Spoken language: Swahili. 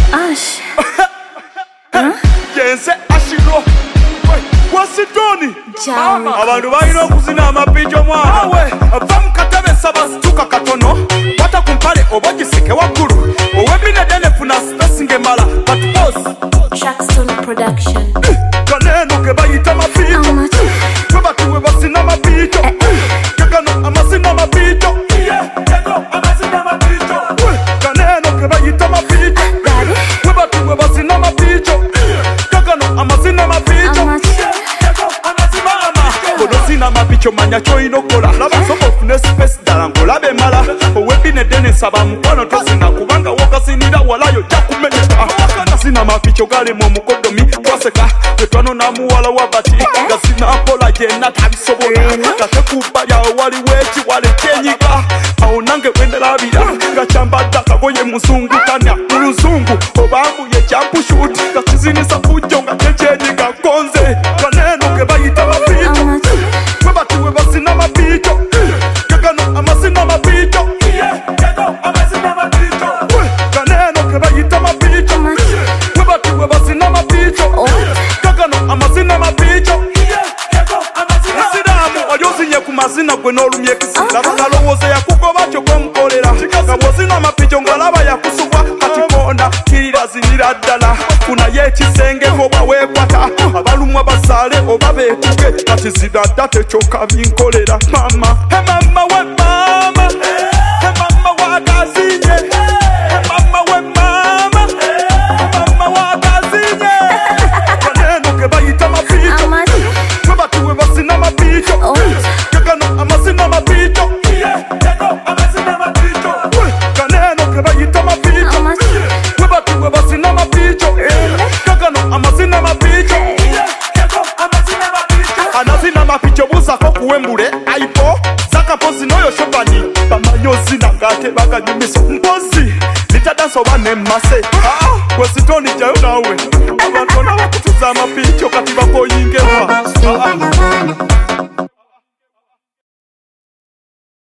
Ash. Jense ashiro. Wasidoni. Mama. Abantu balina okuzina amapijo mwana. Awe. Avam katebe sabasituka katono. Wata kumpale obojisike waggulu. Owebine dene funa space ngemala. But boss. Shackstone Production. Kaneno ke bayita mapijo. Twebatuwe basina mapijo. Kagano amasina mapijo. Kagano amasina mapijo. Kaneno ke bayita mapijo. Twebatuwe basina mapijo. Kagano amasina mapijo. Bodozina mapicho manya choino kola. Laba sobo fune space dalango labe mala. Owebine dene saba mukwano tosina kubanga wokasinira walayo jakumenyeka. Sina mapicho gale mu mukodomi kwaseka twano na muwala wabati gasina apola jena tabisobola kate kubaya wali wechi wale chenyiga aho nange wendelabira gachambata kagoye musungu tanya muluzungu obambu ye jump shoot kakizinisa kujonga chenyiga konze kaneno ke bayita mapicho twebatuwe basina mapicho kagano amasina mapicho kagano amasina mapicho kaneno ke bayita mapicho twebatuwe basina mapicho kagano amasina mapicho Siramu oyozinye ku mazina gwe n'olumye kisi labalowooza yakugoba kyo kwemukolera kabwozina mapicho ng'alaba yakusubwa kati konda kirira zinira ddala funayo ekisenge oba weekwata abalumwa basaale oba beetuge kati zidadda tekyokka binkolera mama mama we mama mama wagazinye mama we mama mama wagazinye kaneno ke bayita mapicho twebatuwe basina mapicho kagano amasina mapicho kagano amasina mapicho kaneno ke bayita mapicho twebatuwe basina mapicho kagano amasina mapicho kagano amasina mapicho anazina mapicho buzako kuwembule aipo zakapozi noyo shobani bamanyozina ngate baganyumiso mpozi litadanso banemase Wasitoni jayo nawe abantu nabakutuza amapicho kati bakoyingewa